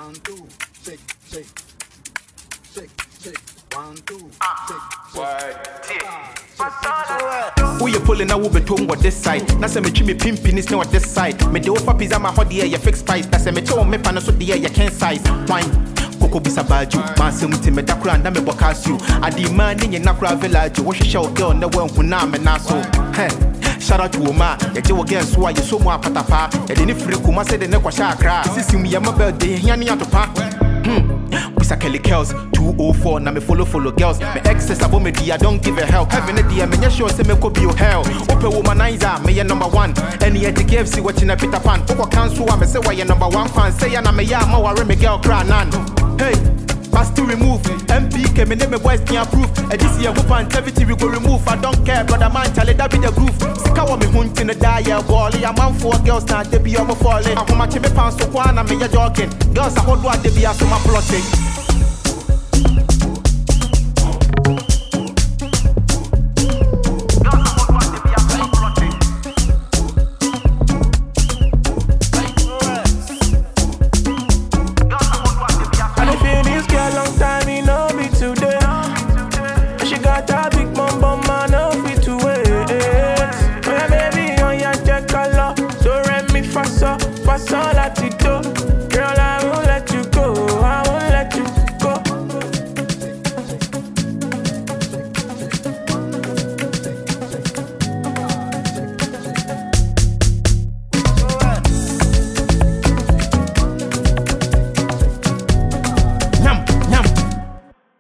1, 2, shake, shake, shake, shake. 1, 2, shake, shake. Who you pulling out with tongue on this side? Now say me trim me pimpin is now on this side. Me the offer pizza my hot the you fix price. Now say me chow me pan so the you can't size. Wine. Coco bisa baju, man se muti me dakura na me bokas you. I demand in your nakura village. What she show girl na when kuna me na so. Shout out to Oma, ya je again so you so more patapa. Ya deni free kuma say the nekwa shakra. Sisi mi ya mobile de hiani atopa. Bisa Kelly Kells 204 na me follow girls. Me excess abo me dia don't give a hell. Heaven a dia me sure say me ko be hell. Open womanizer me ya number 1. Any at the KFC watching a Peter Pan. Oko cancel me say why you number 1 fan. Say ya na me ya ma worry me girl cry nan. Hey, must to remove. MPK, me name me boys can approve. And this year, whoop and activity we go remove. I don't care, brother man, tell it that be the groove. Sick of me hunting the dial ball. I'm man for girls now, they be over falling. I'm my chimney pants so quan, I'm me jogging. Girls, I hold what they be as my plotting.